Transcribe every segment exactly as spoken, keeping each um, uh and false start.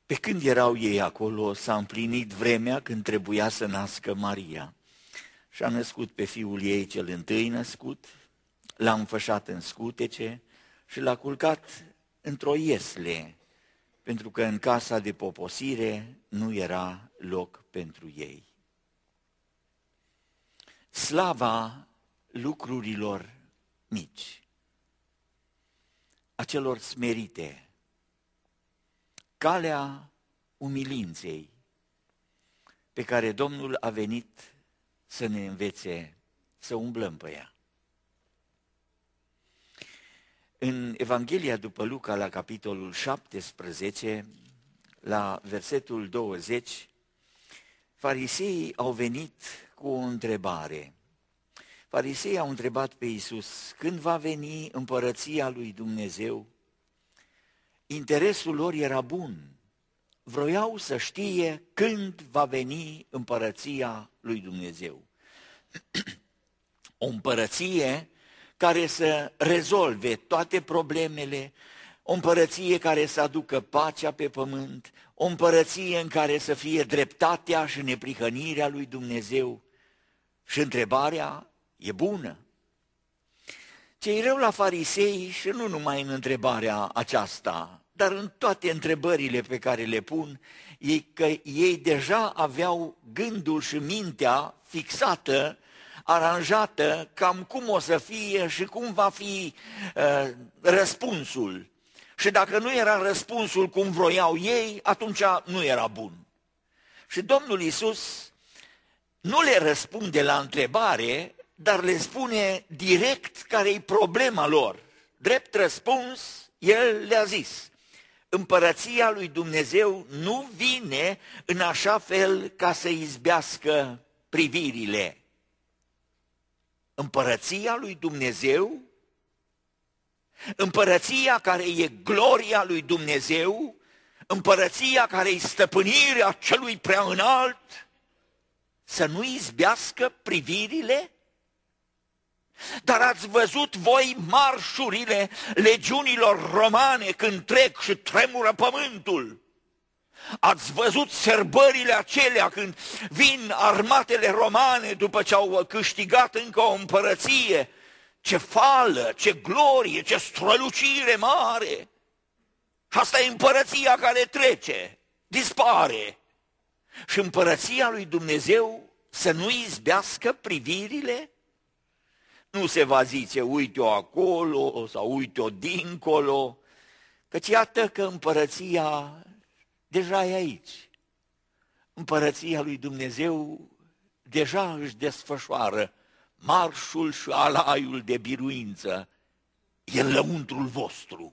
Pe când erau ei acolo, s-a împlinit vremea când trebuia să nască Maria. Și a născut pe fiul ei cel întâi născut, l-a înfășat în scutece și l-a culcat într-o iesle, pentru că în casa de poposire nu era loc pentru ei. Slava lucrurilor mici, a celor smerite, calea umilinței pe care Domnul a venit să ne învețe să umblăm pe ea. În Evanghelia după Luca, la capitolul șaptesprezece, la versetul douăzeci, fariseii au venit cu o întrebare. Fariseii au întrebat pe Iisus, când va veni împărăția lui Dumnezeu? Interesul lor era bun. Vroiau să știe când va veni împărăția lui Dumnezeu. O împărăție care să rezolve toate problemele, o împărăție care să aducă pacea pe pământ, o împărăție în care să fie dreptatea și neprihănirea lui Dumnezeu. Și întrebarea e bună. Ce-i rău la farisei, și nu numai în întrebarea aceasta, dar în toate întrebările pe care le pun, e că ei deja aveau gândul și mintea fixată, aranjată, cam cum o să fie și cum va fi uh, răspunsul. Și dacă nu era răspunsul cum vroiau ei, atunci nu era bun. Și Domnul Iisus nu le răspunde la întrebare, dar le spune direct care-i problema lor. Drept răspuns, El le-a zis, împărăția lui Dumnezeu nu vine în așa fel ca să izbească privirile. Împărăția lui Dumnezeu, împărăția care e gloria lui Dumnezeu, împărăția care e stăpânirea celui prea înalt, să nu izbească privirile? Dar ați văzut voi marșurile legiunilor romane când trec și tremură pământul? Ați văzut sărbările acelea când vin armatele romane după ce au câștigat încă o împărăție? Ce fală, ce glorie, ce strălucire mare! Asta e împărăția care trece, dispare. Și împărăția lui Dumnezeu să nu izbească privirile? Nu se va zice, uite-o acolo sau uite-o dincolo, căci iată că împărăția deja e aici. Împărăția lui Dumnezeu deja își desfășoară marșul și alaiul de biruință, e în lăuntrul vostru.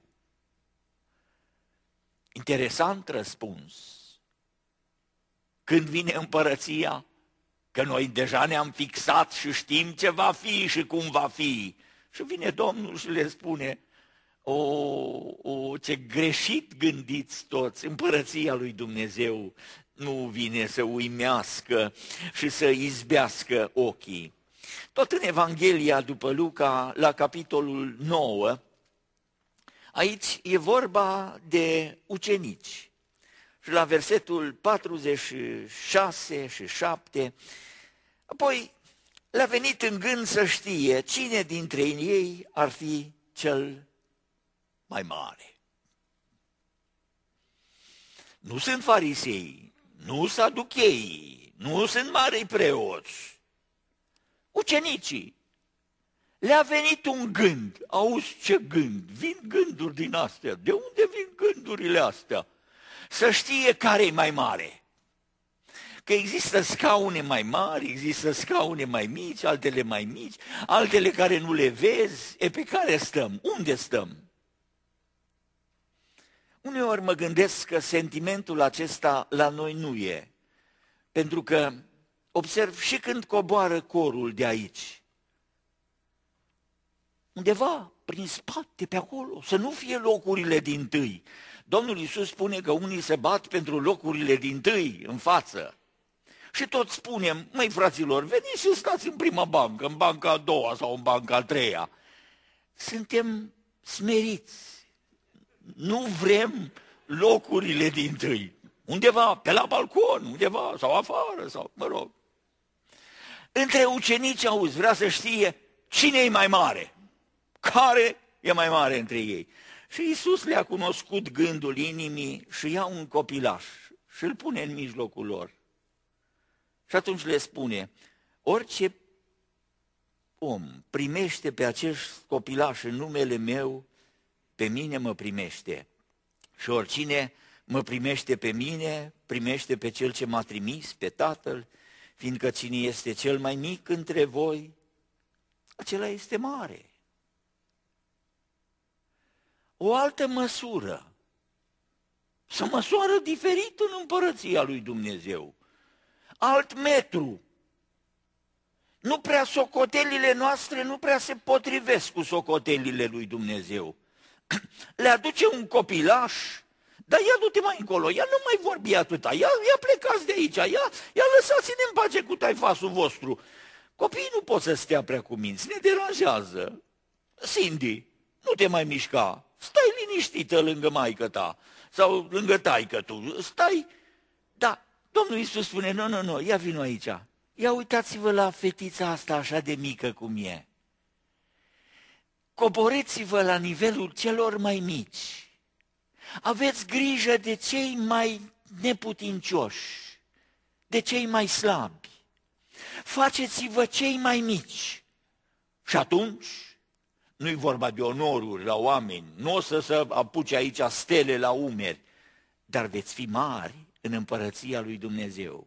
Interesant răspuns. Când vine împărăția? Că noi deja ne-am fixat și știm ce va fi și cum va fi. Și vine Domnul și le spune, o, o, ce greșit gândiți toți, împărăția lui Dumnezeu nu vine să uimească și să izbească ochii. Tot în Evanghelia după Luca, la capitolul nouă, aici e vorba de ucenici. Și la versetul patruzeci și șase și șapte, apoi le-a venit în gând să știe cine dintre ei ar fi cel mai mare. Nu sunt farisei, nu saducheii, nu sunt mari preoți. Ucenicii. Le-a venit un gând. Auzi ce gând? Vin gânduri din astea. De unde vin gândurile astea? Să știe care e mai mare. Că există scaune mai mari, există scaune mai mici, altele mai mici, altele care nu le vezi. E pe care stăm? Unde stăm? Uneori mă gândesc că sentimentul acesta la noi nu e. Pentru că observ și când coboară corul de aici, undeva prin spate, pe acolo, să nu fie locurile dintâi. Domnul Iisus spune că unii se bat pentru locurile dintâi, în față. Și tot spunem, măi fraților, veniți și stați în prima bancă, în banca a doua sau în banca a treia. Suntem smeriți. Nu vrem locurile dintâi. undeva, pe la balcon, undeva, sau afară, sau, mă rog. Între ucenici, auzi, vrea să știe cine e mai mare, care e mai mare între ei. Și Iisus le-a cunoscut gândul inimii și ia un copilaș și îl pune în mijlocul lor. Și atunci le spune, orice om primește pe acest copilaș în numele meu, pe mine mă primește. Și oricine mă primește pe mine, primește pe cel ce m-a trimis, pe Tatăl, fiindcă cine este cel mai mic între voi, acela este mare. O altă măsură, să măsoară diferit în împărăția lui Dumnezeu. Alt metru. Nu prea socotelile noastre nu prea se potrivesc cu socotelile lui Dumnezeu. Le aduce un copilaș, dar ia du-te mai încolo, ia nu mai vorbi atâta, ia, ia plecați de aici, ia, ia lăsați-ne în pace cu taifasul vostru. Copiii nu pot să stea prea cuminți, ne deranjează. Cindy, nu te mai mișca, stai liniștită lângă maică ta sau lângă taică tu, stai. Da, Domnul Iisus spune, nu, nu, nu, ia vino aici, ia uitați-vă la fetița asta așa de mică cum e. Coborâți-vă la nivelul celor mai mici. Aveți grijă de cei mai neputincioși, de cei mai slabi. Faceți-vă cei mai mici. Și atunci, nu-i vorba de onoruri la oameni, nu o să se apuce aici stele la umeri, dar veți fi mari în împărăția lui Dumnezeu.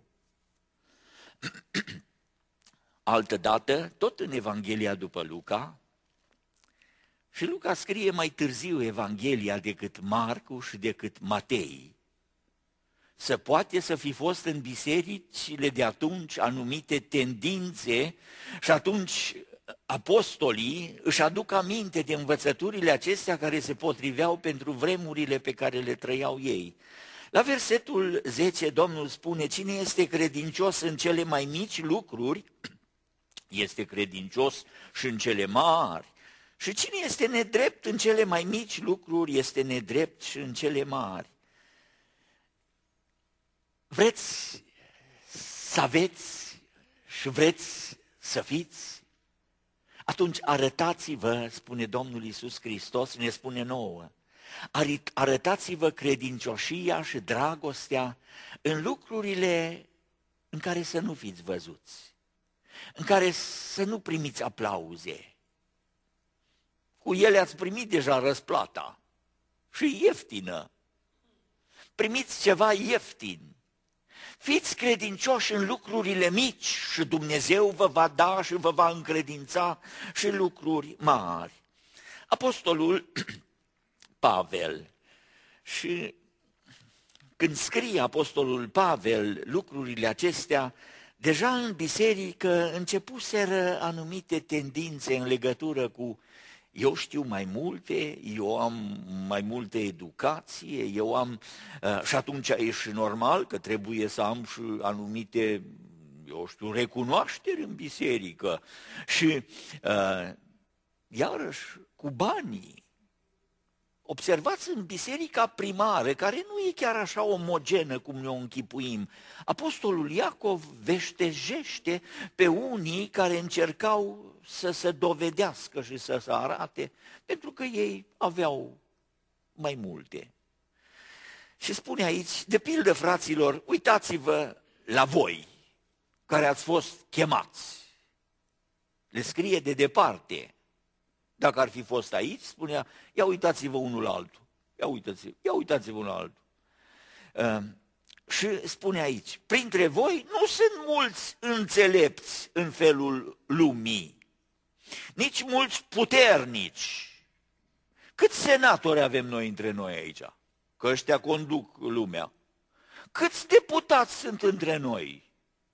Altădată, tot în Evanghelia după Luca, și Luca scrie mai târziu Evanghelia decât Marcu și decât Matei. Să poate să fi fost în bisericile de atunci anumite tendințe și atunci apostolii își aduc aminte de învățăturile acestea care se potriveau pentru vremurile pe care le trăiau ei. La versetul zece Domnul spune, cine este credincios în cele mai mici lucruri, este credincios și în cele mari. Și cine este nedrept în cele mai mici lucruri, este nedrept și în cele mari. Vreți să aveți și vreți să fiți? Atunci arătați-vă, spune Domnul Iisus Hristos, ne spune nouă, arătați-vă credincioșia și dragostea în lucrurile în care să nu fiți văzuți, în care să nu primiți aplauze. Cu ele ați primit deja răsplata și ieftină. Primiți ceva ieftin. Fiți credincioși în lucrurile mici și Dumnezeu vă va da și vă va încredința și lucruri mari. Apostolul Pavel, și când scrie apostolul Pavel lucrurile acestea, deja în biserică începuseră anumite tendințe în legătură cu eu știu mai multe, eu am mai multă educație, eu am, uh, și atunci e și normal că trebuie să am și anumite, eu știu, recunoașteri în biserică. Și uh, iarăși cu banii. Observați în biserica primară, care nu e chiar așa omogenă cum ne-o închipuim, apostolul Iacov veștejește pe unii care încercau să se dovedească și să se arate, pentru că ei aveau mai multe. Și spune aici, de pildă, fraților, uitați-vă la voi, care ați fost chemați. Le scrie de departe. Dacă ar fi fost aici, spunea, ia uitați-vă unul la altul, ia uitați-vă, ia uitați-vă unul la altul. Uh, și spune aici, printre voi nu sunt mulți înțelepți în felul lumii, nici mulți puternici. Câți senatori avem noi între noi aici? Că ăștia conduc lumea. Câți deputați sunt între noi?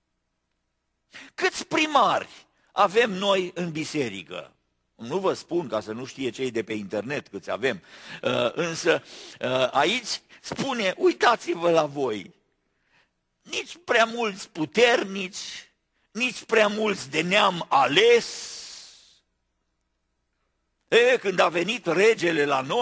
Câți primari avem noi în biserică? Nu vă spun ca să nu știe cei de pe internet câți avem, însă aici spune, uitați-vă la voi, nici prea mulți puternici, nici prea mulți de neam ales. E, când a venit regele la noi,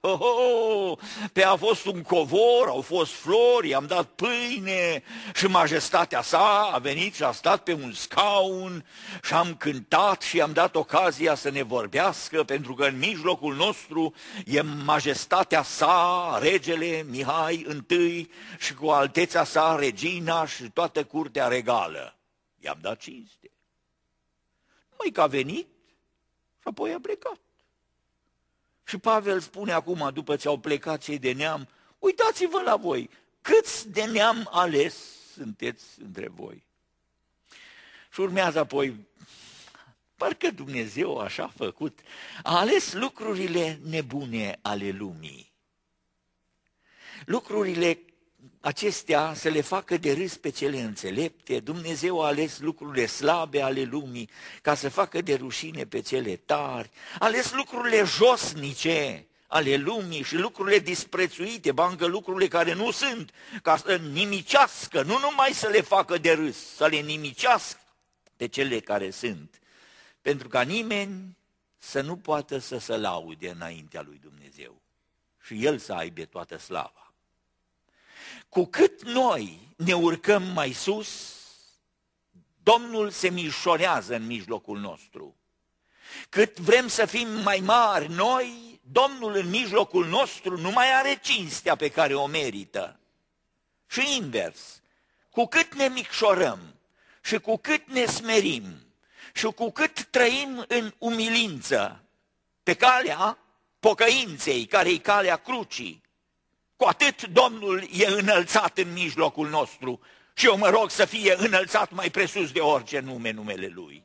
Oh, oh, pe a fost un covor, au fost flori, i-am dat pâine și majestatea sa a venit și a stat pe un scaun și am cântat și i-am dat ocazia să ne vorbească, pentru că în mijlocul nostru e majestatea sa, regele Mihai întâi și cu altețea sa regina și toată curtea regală. I-am dat cinste. Numai că a venit și apoi a plecat. Și Pavel spune acum, după ce au plecat cei de neam, uitați-vă la voi, câți de neam ales sunteți între voi. Și urmează apoi, parcă Dumnezeu așa a făcut, a ales lucrurile nebune ale lumii. Lucrurile acestea să le facă de râs pe cele înțelepte. Dumnezeu a ales lucrurile slabe ale lumii ca să facă de rușine pe cele tari. A ales lucrurile josnice ale lumii și lucrurile disprețuite, bancă lucrurile care nu sunt, ca să nimicească, nu numai să le facă de râs, să le nimicească pe cele care sunt. Pentru ca nimeni să nu poată să se laude înaintea lui Dumnezeu și El să aibă toată slava. Cu cât noi ne urcăm mai sus, Domnul se mișorează în mijlocul nostru. Cât vrem să fim mai mari noi, Domnul în mijlocul nostru nu mai are cinstea pe care o merită. Și invers, cu cât ne micșorăm și cu cât ne smerim și cu cât trăim în umilință pe calea pocăinței, care e calea crucii, cu atât Domnul e înălțat în mijlocul nostru și eu mă rog să fie înălțat mai presus de orice nume numele Lui.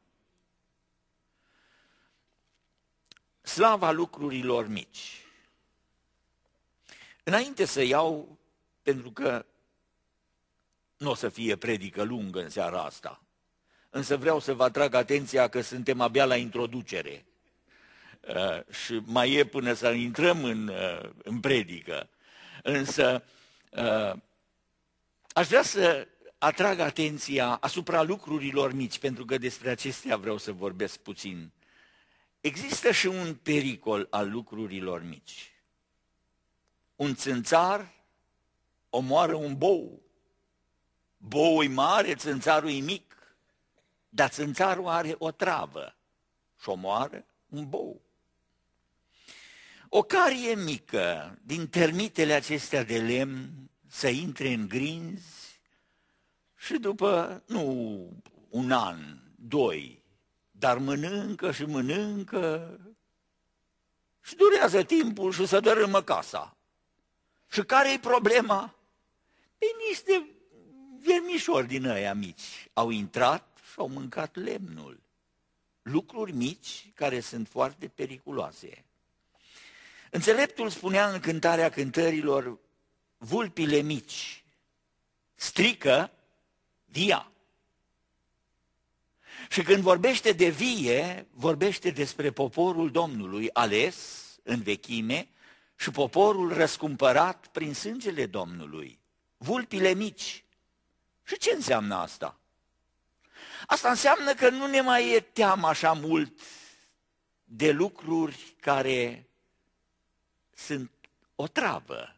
Slava lucrurilor mici. Înainte să iau, pentru că nu o să fie predică lungă în seara asta, însă vreau să vă atrag atenția că suntem abia la introducere uh, și mai e până să intrăm în, uh, în predică. Însă uh, aș vrea să atrag atenția asupra lucrurilor mici, pentru că despre acestea vreau să vorbesc puțin. Există și un pericol al lucrurilor mici. Un țânțar omoară un bou. Boul e mare, țânțarul e mic, dar țânțarul are o travă și omoară un bou. O carie mică din termitele acestea de lemn să intre în grinzi și după, nu un an, doi, dar mănâncă și mănâncă și durează timpul și se dărâmă casa. Și care-i problema? Pe niște vermișori din ăia mici au intrat și au mâncat lemnul. Lucruri mici care sunt foarte periculoase. Înțeleptul spunea în Cântarea Cântărilor, vulpile mici strică via. Și când vorbește de vie, vorbește despre poporul Domnului ales în vechime și poporul răscumpărat prin sângele Domnului. Vulpile mici. Și ce înseamnă asta? Asta înseamnă că nu ne mai e teamă așa mult de lucruri care sunt o travă.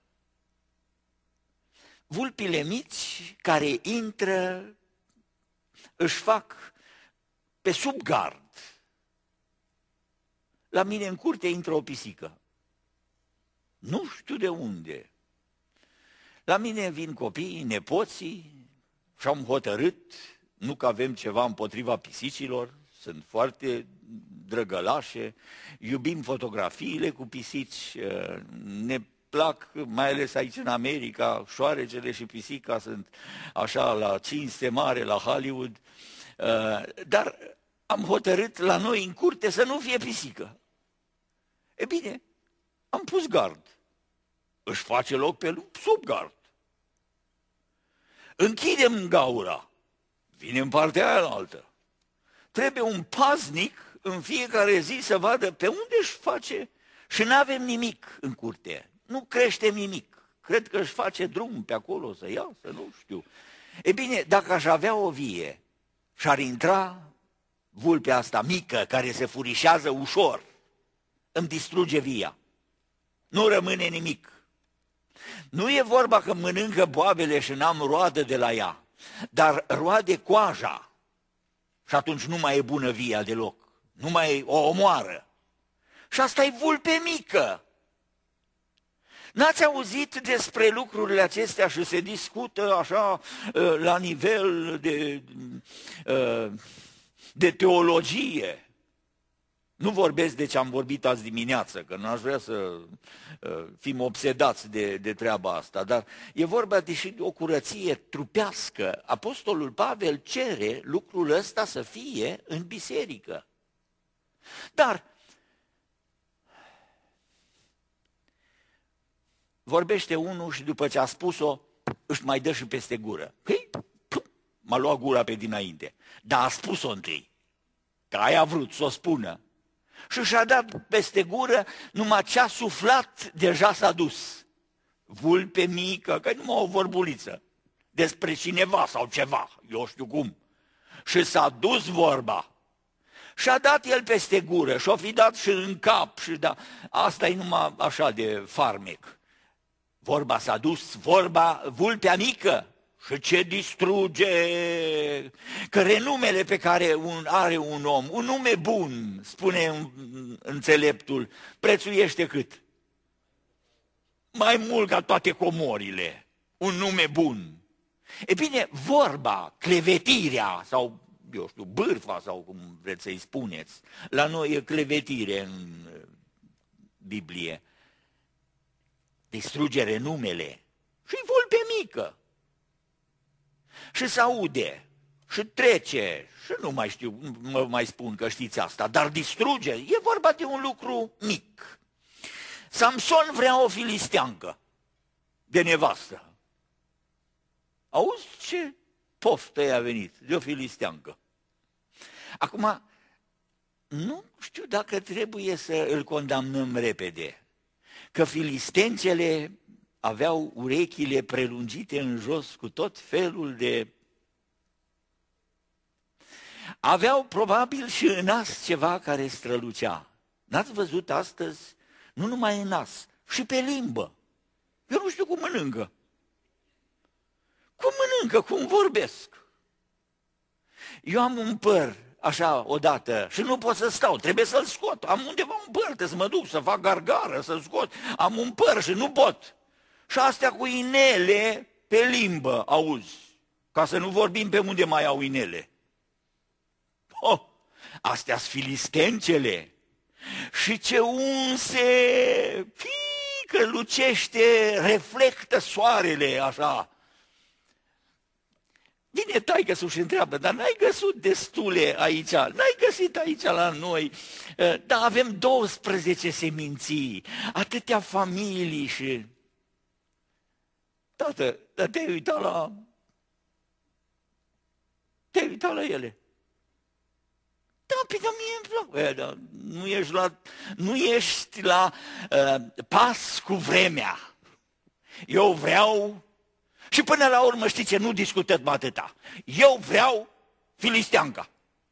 Vulpile mici care intră, își fac pe sub gard. La mine în curte intră o pisică. Nu știu de unde. La mine vin copiii, nepoții și am hotărât, nu că avem ceva împotriva pisicilor, sunt foarte drăgălașe, iubim fotografiile cu pisici, ne plac, mai ales aici în America, șoarecele și pisica sunt așa la cinste mare, la Hollywood, dar am hotărât la noi în curte să nu fie pisică. E bine, am pus gard. Își face loc pe sub gard. Închidem gaura. Vine în partea aia altă. Trebuie un paznic în fiecare zi să vadă pe unde își face și nu avem nimic în curte. Nu crește nimic. Cred că își face drum pe acolo să iasă, nu știu. E bine, dacă aș avea o vie și ar intra vulpea asta mică care se furișează ușor, îmi distruge via. nu rămâne nimic. Nu e vorba că mănâncă boabele și n-am roadă de la ea, dar roade coaja și atunci nu mai e bună via deloc, nu mai o omoară. Și asta e vulpe mică. N-ați auzit despre lucrurile acestea și se discută așa la nivel de, de teologie. Nu vorbesc de ce am vorbit azi dimineață, că n-aș vrea să fim obsedați de, de treaba asta, dar e vorba de și o curăție trupească. Apostolul Pavel cere lucrul ăsta să fie în biserică. Dar vorbește unul și după ce a spus-o, își mai dă și peste gură. Hei, m-a luat gura pe dinainte, dar a spus-o întâi, că aia a vrut să o spună. Și și-a dat peste gură, numai ce-a suflat deja s-a dus. Vulpe mică, că numai o vorbuliță, despre cineva sau ceva, eu știu cum. Și s-a dus vorba. Și-a dat el peste gură și-o fi dat și în cap. Și da, asta e numai așa de farmec. Vorba s-a dus, vorba, vulpea mică. Și ce distruge, că renumele pe care un, are un om, un nume bun, spune înțeleptul, prețuiește cât? Mai mult ca toate comorile, un nume bun. E bine, vorba, clevetirea sau, eu știu, bârfa sau cum vreți să-i spuneți, la noi e clevetire în Biblie, distruge renumele și-i vulpe mică. Și se aude, și trece, și nu mai știu, nu mă mai spun că știți asta, dar distruge, e vorba de un lucru mic. Samson vrea o filisteancă de nevastă. Auzi ce poftă i-a venit de o filisteancă. Acum, nu știu dacă trebuie să îl condamnăm repede, că filistencele aveau urechile prelungite în jos cu tot felul de... Aveau probabil și în nas ceva care strălucea. N-ați văzut astăzi? Nu numai în nas, și pe limbă. Eu nu știu cum mănâncă. Cum mănâncă, cum vorbesc. Eu am un păr, așa, odată, și nu pot să stau, trebuie să-l scot. Am undeva un păr, trebuie să mă duc, să fac gargară, să scot. Am un păr și nu pot. Și astea cu inele pe limbă, auzi, ca să nu vorbim pe unde mai au inele. Oh, astea-s filistencele. Și ce unse, pică, lucește, reflectă soarele, așa. Vine taică-sul și întreabă, dar n-ai găsit destule aici, n-ai găsit aici la noi, da, avem douăsprezece seminții, atâtea familii și... Tată, dar te-ai uitat la... Te-ai uitat la ele. Da, pe dar mie îmi plac. E, da, nu ești la, nu ești la uh, pas cu vremea. Eu vreau... Și până la urmă, știi ce, nu discutăm atâta. Eu vreau filisteanca.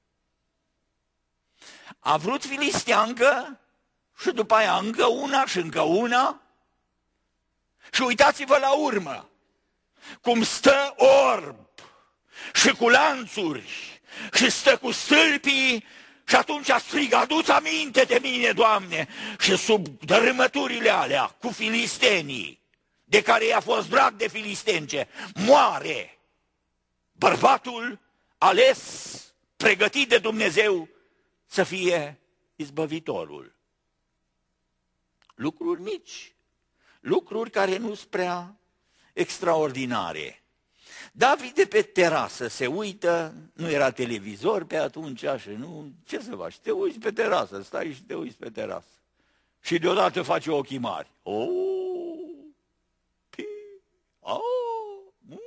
A vrut filisteancă și după aia încă una și încă una. Și uitați-vă la urmă, cum stă orb și cu lanțuri și stă cu stâlpii și atunci strigă, adu-ți aminte de mine, Doamne, și sub dărâmăturile alea cu filistenii, de care i-a fost drag de filistence, moare bărbatul ales, pregătit de Dumnezeu să fie izbăvitorul. Lucruri mici. Lucruri care nu sunt prea extraordinare. David de pe terasă se uită, nu era televizor pe atunci și nu, ce să faci, te uiți pe terasă, stai și te uiți pe terasă. Și deodată face ochii mari. Oh, pi, oh, mm.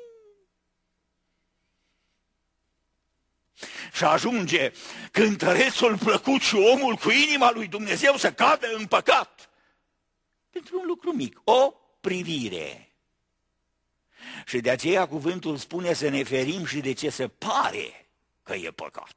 Și ajunge cântărețul plăcut și omul cu inima lui Dumnezeu să cadă în păcat. Pentru un lucru mic, o privire. Și de aceea cuvântul spune să ne ferim și de ce se pare că e păcat.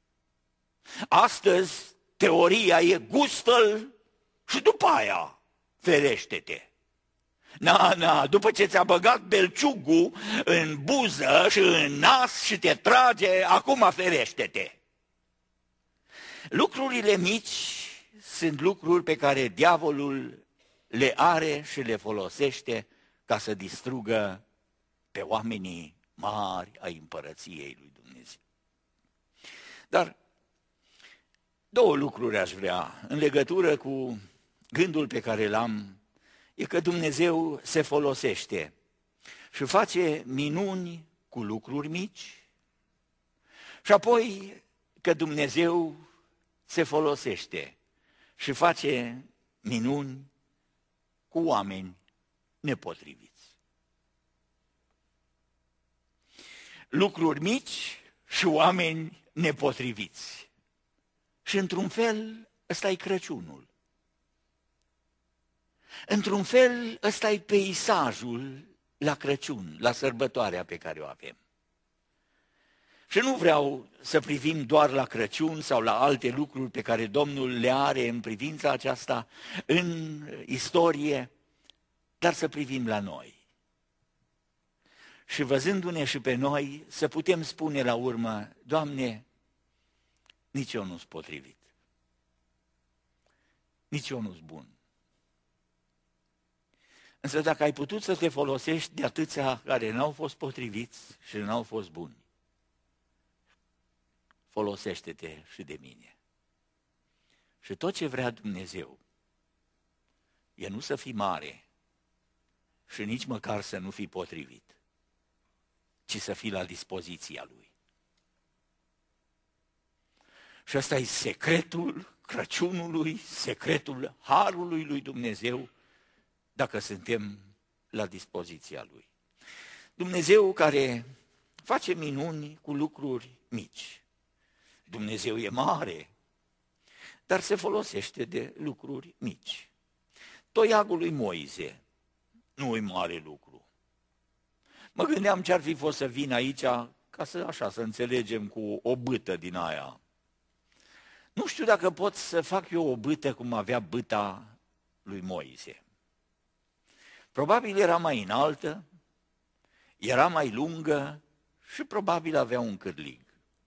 Astăzi, teoria e gustă-l și după aia ferește-te. Na, na, după ce ți-a băgat belciugul în buză și în nas și te trage, acum ferește-te. Lucrurile mici sunt lucruri pe care diavolul le are și le folosește ca să distrugă pe oamenii mari ai împărăției lui Dumnezeu. Dar două lucruri aș vrea în legătură cu gândul pe care l-am, e că Dumnezeu se folosește și face minuni cu lucruri mici și apoi că Dumnezeu se folosește și face minuni cu oameni nepotriviți. Lucruri mici și oameni nepotriviți. Și într-un fel ăsta e Crăciunul. Într-un fel ăsta e peisajul la Crăciun, la sărbătoarea pe care o avem. Și nu vreau să privim doar la Crăciun sau la alte lucruri pe care Domnul le are în privința aceasta în istorie, dar să privim la noi. Și văzându-ne și pe noi, să putem spune la urmă, Doamne, nici eu nu-s potrivit, nici eu nu-s bun. Însă dacă ai putut să te folosești de atâția care n-au fost potriviți și n-au fost buni, folosește-te și de mine. Și tot ce vrea Dumnezeu e nu să fii mare și nici măcar să nu fii potrivit, ci să fii la dispoziția Lui. Și ăsta e secretul Crăciunului, secretul Harului lui Dumnezeu, dacă suntem la dispoziția Lui. Dumnezeu care face minuni cu lucruri mici. Dumnezeu e mare, dar se folosește de lucruri mici. Toiagul lui Moise nu e mare lucru. Mă gândeam ce ar fi fost să vin aici ca să așa să înțelegem cu o bâtă din aia. Nu știu dacă pot să fac eu o bâtă cum avea bâta lui Moise. Probabil era mai înaltă, era mai lungă și probabil avea un cârlig.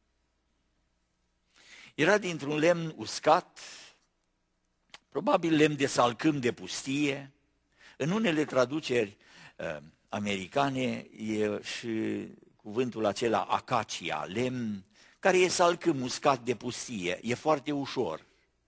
Era dintr-un lemn uscat, probabil lemn de salcâm de pustie. În unele traduceri uh, americane e și cuvântul acela acacia, lemn, care e salcâm uscat de pustie, e foarte ușor.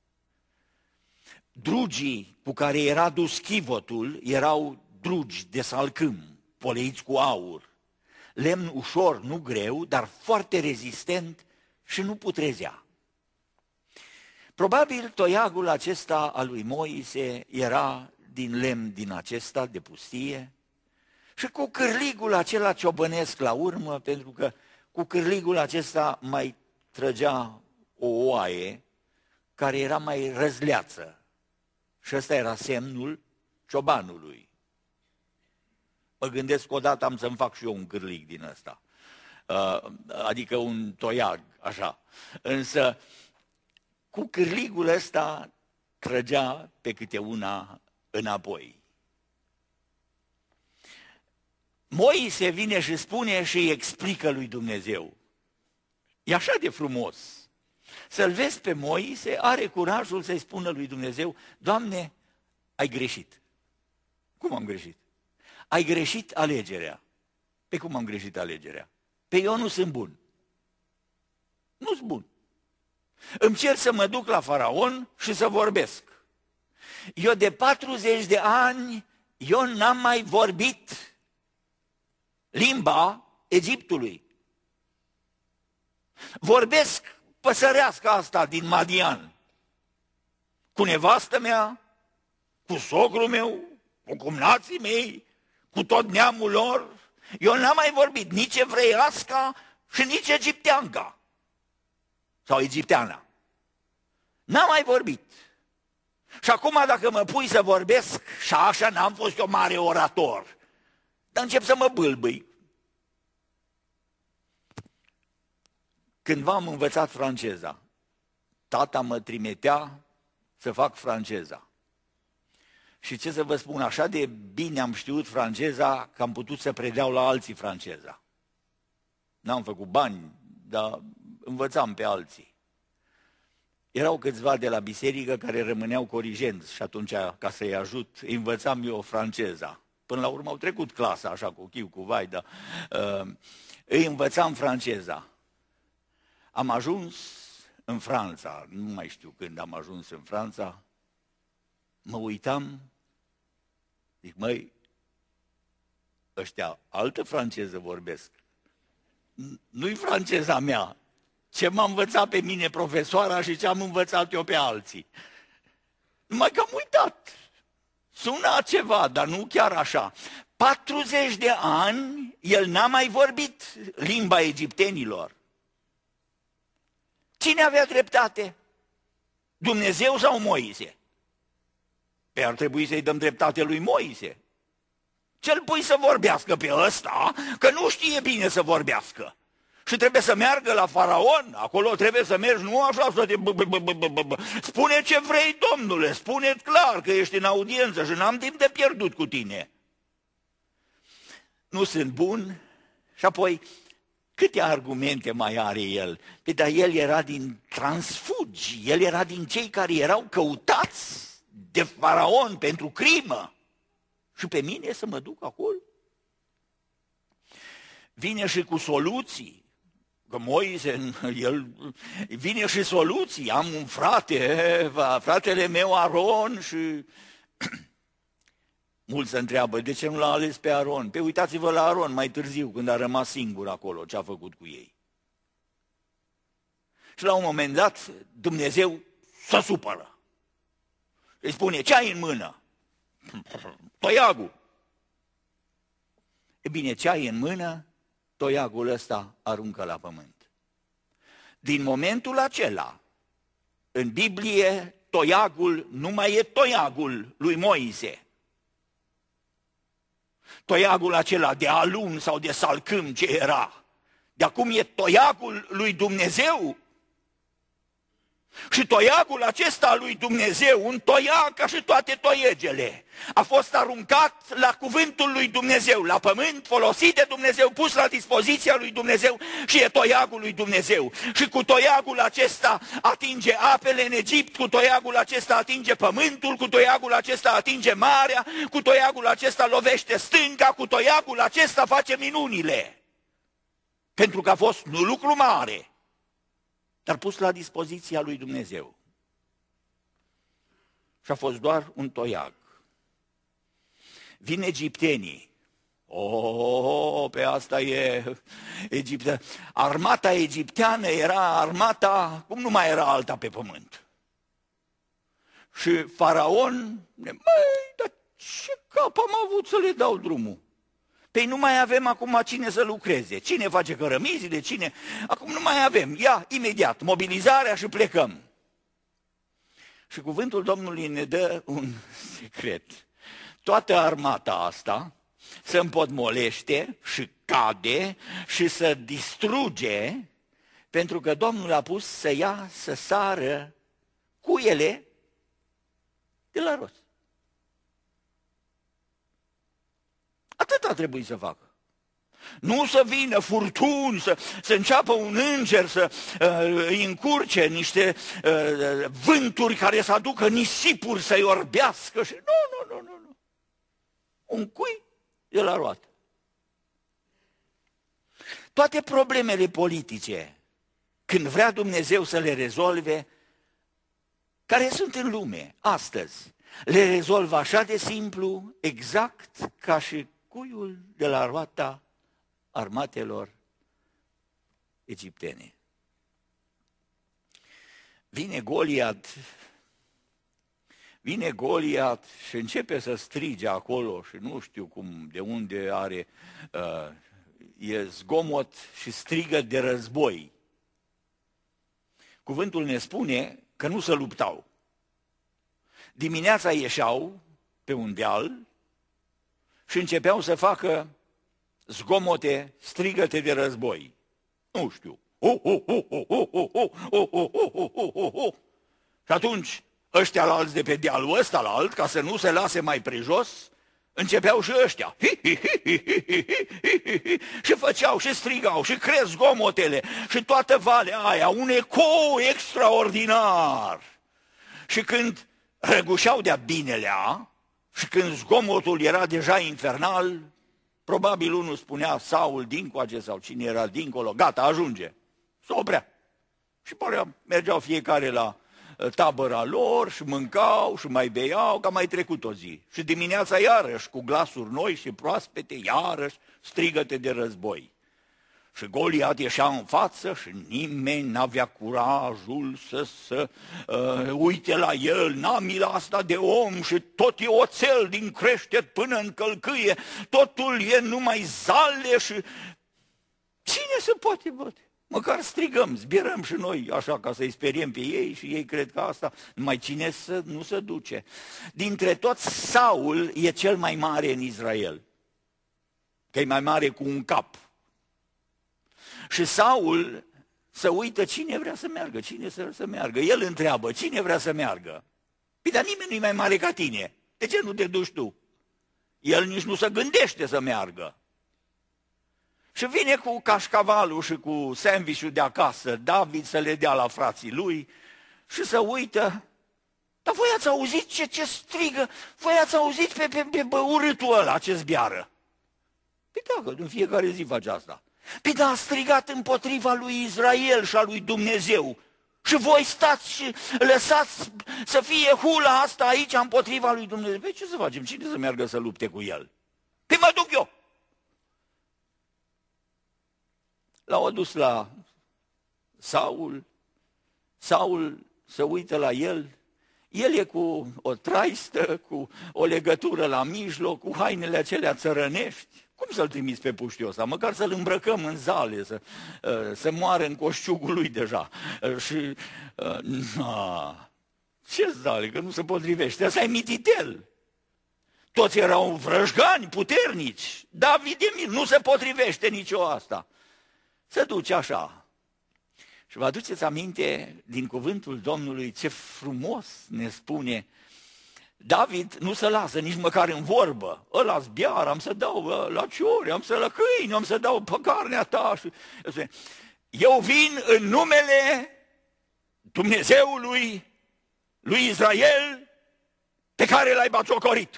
Drugii cu care era dus chivotul erau drugi de salcâm, poleiți cu aur. Lemn ușor, nu greu, dar foarte rezistent și nu putrezea. Probabil toiagul acesta al lui Moise era din lemn din acesta de pustie și cu cârligul acela ciobănesc la urmă, pentru că cu cârligul acesta mai trăgea o oaie care era mai răzleață și ăsta era semnul ciobanului. Mă gândesc că odată am să-mi fac și eu un cârlig din ăsta, adică un toiag, așa, însă cu cârligul ăsta trăgea pe câte una înapoi. Moise vine și spune și îi explică lui Dumnezeu. E așa de frumos. Să-l vezi pe Moise, are curajul să-i spună lui Dumnezeu, Doamne, ai greșit. Cum am greșit? Ai greșit alegerea. Pe cum am greșit alegerea? Pe eu nu sunt bun. Nu sunt bun. Îmi cer să mă duc la Faraon și să vorbesc. Eu de patruzeci de ani, eu n-am mai vorbit limba Egiptului. Vorbesc păsărească asta din Madian, cu nevastă mea, cu socrul meu, cu cumnații mei, cu tot neamul lor. Eu n-am mai vorbit nici evreiasca și nici egipteanca. Sau egipteana. N-am mai vorbit. Și acum dacă mă pui să vorbesc, și așa n-am fost eu mare orator, dar încep să mă bâlbâi. Cândva am învățat franceza, tata mă trimitea să fac franceza. Și ce să vă spun, așa de bine am știut franceza că am putut să predau la alții franceza. N-am făcut bani, dar învățam pe alții. Erau câțiva de la biserică care rămâneau corigenți și atunci, ca să-i ajut, îi învățam eu franceza. Până la urmă au trecut clasa, așa, cu chiu, cu vai, dar uh, îi învățam franceza. Am ajuns în Franța, nu mai știu când am ajuns în Franța, mă uitam, zic, măi, ăștia altă franceză vorbesc. Nu-i franceza mea, ce m-a învățat pe mine profesoara și ce am învățat eu pe alții. Numai că am uitat. Suna ceva, dar nu chiar așa. patruzeci de ani, el n-a mai vorbit limba egiptenilor. Cine avea dreptate? Dumnezeu sau Moise? Pe ar trebui să-i dăm dreptate lui Moise. Ce-l pui să vorbească pe ăsta, că nu știe bine să vorbească. Și trebuie să meargă la faraon, acolo trebuie să mergi, nu așa să te... Spune ce vrei, domnule, spune clar că ești în audiență și n-am timp de pierdut cu tine. Nu sunt bun. Și apoi, câte argumente mai are el? Păi, dar el era din transfugi, el era din cei care erau căutați de faraon pentru crimă. Și pe mine să mă duc acolo? Vine și cu soluții. Că Moise, el vine și soluții. Am un frate, fratele meu Aron și... Mulți se întreabă, de ce nu l-a ales pe Aron? Păi uitați-vă la Aron mai târziu, când a rămas singur acolo, ce a făcut cu ei. Și la un moment dat, Dumnezeu se supără. Îi spune, ce ai în mână? Toiagul. E bine, ce ai în mână? Toiagul ăsta aruncă la pământ. Din momentul acela, în Biblie, toiagul nu mai e toiagul lui Moise. Toiagul acela de alun sau de salcâm ce era, de acum e toiagul lui Dumnezeu. Și toiagul acesta lui Dumnezeu, un toiag ca și toate toiegele, a fost aruncat la cuvântul lui Dumnezeu, la pământ, folosit de Dumnezeu, pus la dispoziția lui Dumnezeu și e toiagul lui Dumnezeu. Și cu toiagul acesta atinge apele în Egipt, cu toiagul acesta atinge pământul, cu toiagul acesta atinge marea, cu toiagul acesta lovește stânca, cu toiagul acesta face minunile. Pentru că a fost nu lucru mare, dar pus la dispoziția lui Dumnezeu. Și a fost doar un toiag. Vin egiptenii. O, pe asta e Egipte. Armata egipteană era armata, cum nu mai era alta pe pământ. Și faraon, măi, dar ce cap am avut să le dau drumul? Păi nu mai avem acum cine să lucreze. Cine face cărămizile, cine... Acum nu mai avem. Ia, imediat, mobilizarea și plecăm. Și cuvântul Domnului ne dă un secret. Toată armata asta se împotmolește și cade și se distruge pentru că Domnul a pus să ia, să sară cuiele de la rost. Atât a trebuit să facă. Nu să vină furtuni, să, să înceapă un înger să uh, îi încurce niște uh, vânturi care să aducă nisipuri să-i orbească. Și... Nu, nu, nu, nu, nu. Un cui de la roată. Toate problemele politice, când vrea Dumnezeu să le rezolve, care sunt în lume astăzi, le rezolvă așa de simplu, exact ca și cuiul de la roata armatelor egiptene. Vine Goliat, vine Goliat și începe să strige acolo și nu știu cum, de unde are, uh, e zgomot și strigă de război. Cuvântul ne spune că nu se luptau. Dimineața ieșeau pe un deal și începeau să facă zgomote, strigăte de război. Nu știu. Oh, oh, oh, oh, oh, oh, oh, oh, oh, oh, oh, oh. Și atunci ăștia la alți de pe dealul ăsta la alt, ca să nu se lase mai prejos, începeau și ăștia. Hi, hi, hi, hi, hi, hi, hi, hi, și făceau, și strigau, și cresc zgomotele, și toată valea aia, un ecou extraordinar. Și când răgușeau de-a binelea, și când zgomotul era deja infernal, probabil unul spunea, Saul dincoace sau cine era dincolo, gata, ajunge, se oprea. Și părea, mergeau fiecare la tabăra lor și mâncau și mai beau, că mai trecut o zi. Și dimineața iarăși, cu glasuri noi și proaspete, iarăși strigăte de război. Și Goliat ieșea în față și nimeni n-avea curajul să se uh, uite la el, n-a mila asta de om și tot e oțel din creștet până în călcâie, totul e numai zale și cine se poate bate? Măcar strigăm, zbierăm și noi așa ca să-i speriem pe ei și ei cred că asta, numai cine să, nu se duce. Dintre toți, Saul e cel mai mare în Israel, că e mai mare cu un cap. Și Saul se uită cine vrea să meargă, cine să, să meargă. El întreabă, cine vrea să meargă? Păi, dar nimeni nu-i mai mare ca tine, de ce nu te duci tu? El nici nu se gândește să meargă. Și vine cu cașcavalul și cu sandwich-ul de acasă, David să le dea la frații lui și să uită. Dar voi ați auzit ce, ce strigă? Voi ați auzit pe, pe, pe băurâtul ăla ce zbiară? Păi da, că în fiecare zi face asta. Păi da, a strigat împotriva lui Israel și a lui Dumnezeu. Și voi stați și lăsați să fie hula asta aici împotriva lui Dumnezeu. Păi ce să facem? Cine să meargă să lupte cu el? Păi mă duc eu. L-au adus la Saul, Saul se uită la el, el e cu o traistă, cu o legătură la mijloc, cu hainele acelea țărănești. Cum să-l trimiți pe puștiul ăsta? Măcar să-l îmbrăcăm în zale, să, să moară în coșciugul lui deja. Și, na, ce zale, că nu se potrivește, ăsta e mititel. Toți erau vrăjgani, puternici, David e mic, nu se potrivește nicio asta. Se duce așa. Și vă aduceți aminte din cuvântul Domnului ce frumos ne spune David nu se lasă nici măcar în vorbă. Ăla zbiar, am să dau la ciori, am să la câini, am să dau pe carnea ta. Eu vin în numele Dumnezeului lui Israel pe care l-ai batjocorit.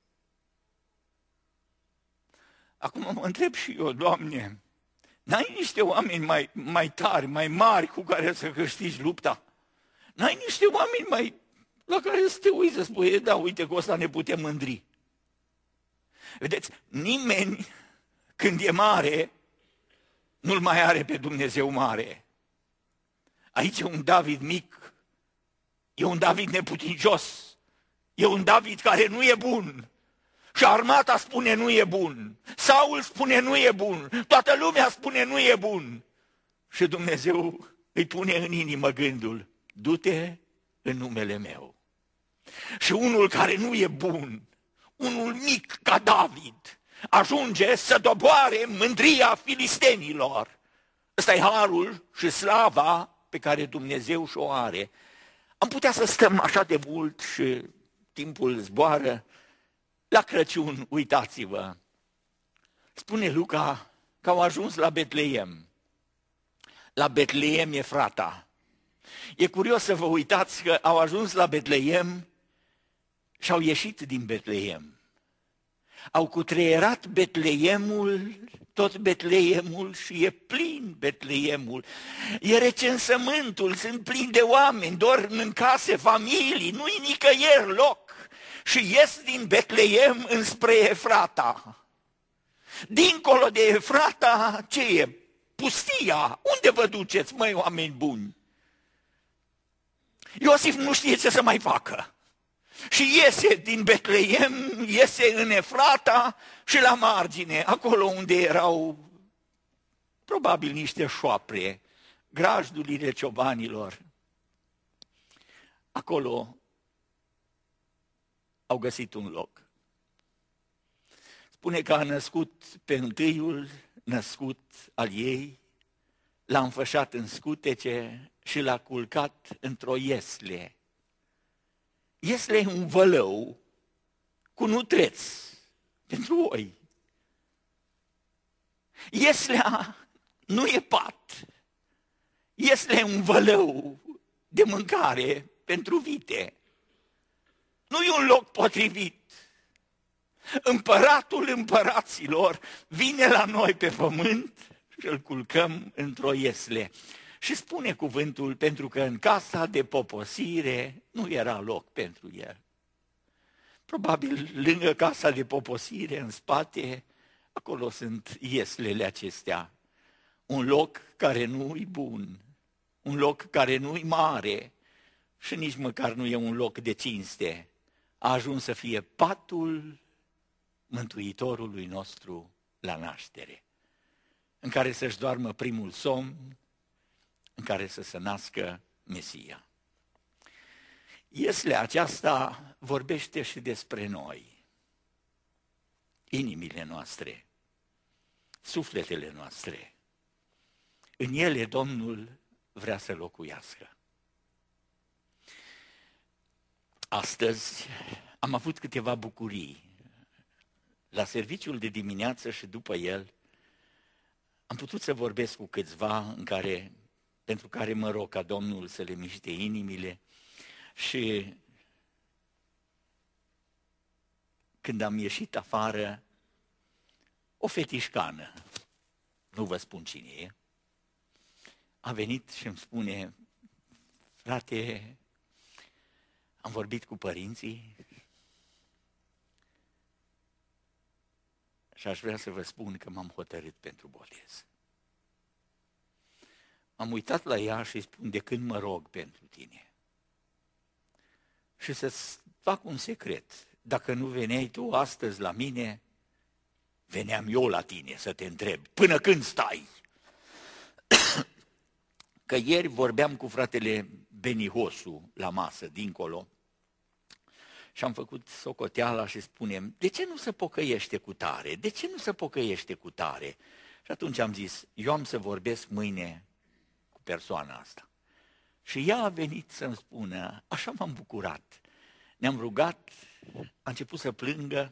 Acum mă întreb și eu, Doamne, n-ai niște oameni mai, mai tari, mai mari cu care să câștigi lupta? N-ai niște oameni mai la care să te uiți să spui, da, uite cu ăsta ne putem mândri. Vedeți, nimeni când e mare nu-l mai are pe Dumnezeu mare. Aici e un David mic, e un David neputincios, e un David care nu e bun. Și armata spune nu e bun, Saul spune nu e bun, toată lumea spune nu e bun. Și Dumnezeu îi pune în inimă gândul, du-te în numele meu. Și unul care nu e bun, unul mic ca David, ajunge să doboare mândria filistenilor. Ăsta e harul și slava pe care Dumnezeu și-o are. Am putea să stăm așa de mult și timpul zboară. La Crăciun, uitați-vă, spune Luca că au ajuns la Betleem. La Betleem Efrata. E curios să vă uitați că au ajuns la Betleem și au ieșit din Betleem. Au cutreierat Betleemul, tot Betleemul și e plin Betleemul. E recensământul, sunt plini de oameni, dorm în case, familii, nu-i nicăieri loc. Și ies din Betleem înspre Efrata. Dincolo de Efrata, ce e? Pustia. Unde vă duceți, măi, oameni buni? Iosif nu știe ce să mai facă. Și iese din Betleem, iese în Efrata și la margine, acolo unde erau probabil niște șoapre, grajdurile ciobanilor. Acolo au găsit un loc. Spune că a născut pe întâiul născut al ei, l-a înfășat în scutece și l-a culcat într-o iesle. Iesle e un vălău cu nutreți pentru oi. Ieslea nu e pat. Iesle e un vălău de mâncare pentru vite. Nu e un loc potrivit. Împăratul împăraților vine la noi pe pământ și îl culcăm într-o iesle. Și spune cuvântul, pentru că în casa de poposire nu era loc pentru el. Probabil lângă casa de poposire, în spate, acolo sunt ieslele acestea. Un loc care nu-i bun, un loc care nu-i mare și nici măcar nu e un loc de cinste. A ajuns să fie patul Mântuitorului nostru la naștere, în care să-și doarmă primul somn, în care să se nască Mesia. Ieslea aceasta vorbește și despre noi, inimile noastre, sufletele noastre. În ele Domnul vrea să locuiască. Astăzi am avut câteva bucurii. La serviciul de dimineață și după el am putut să vorbesc cu câțiva în care, pentru care mă rog ca Domnul să le miște inimile. Și când am ieșit afară, o fetișcană, nu vă spun cine e, a venit și îmi spune: frate, am vorbit cu părinții și aș vrea să vă spun că m-am hotărât pentru botez. Am uitat la ea și îi spun: de când mă rog pentru tine. Și să-ți fac un secret, dacă nu veneai tu astăzi la mine, veneam eu la tine să te întreb, până când stai? Că ieri vorbeam cu fratele Benihosu la masă, dincolo, și am făcut socoteala și spunem: de ce nu se pocăiește cu tare? De ce nu se pocăiește cu tare? Și atunci am zis: eu am să vorbesc mâine cu persoana asta. Și ea a venit să-mi spună, așa m-am bucurat. Ne-am rugat, a început să plângă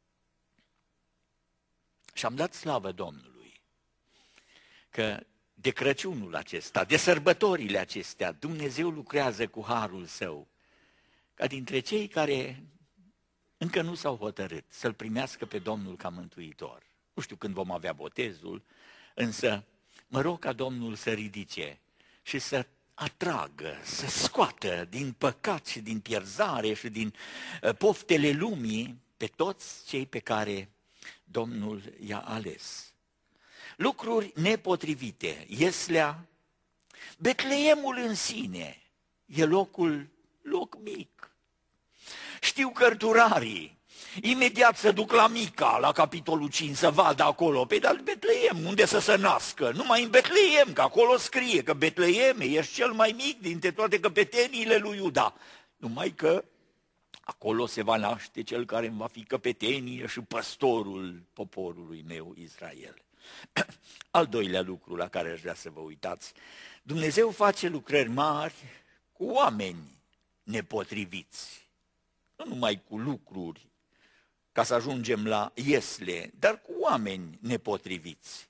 și am dat slavă Domnului că de Crăciunul acesta, de sărbătorile acestea, Dumnezeu lucrează cu harul Său, ca dintre cei care încă nu s-au hotărât să-L primească pe Domnul ca mântuitor. Nu știu când vom avea botezul, însă mă rog ca Domnul să ridice și să atragă, să scoată din păcat și din pierzare și din poftele lumii pe toți cei pe care Domnul i-a ales. Lucruri nepotrivite, Ieslea, Betleemul în sine e locul, loc mic. Știu cărturarii, imediat se duc la Mica, la capitolul cinci, să vadă acolo, pe dar Betleem, unde să se nască? Numai în Betleem, că acolo scrie că Betleem ești cel mai mic dintre toate căpeteniile lui Iuda. Numai că acolo se va naște cel care va fi căpetenie și păstorul poporului meu Israel. Al doilea lucru la care aș vrea să vă uitați: Dumnezeu face lucrări mari cu oameni nepotriviți, nu numai cu lucruri ca să ajungem la Iesle, dar cu oameni nepotriviți.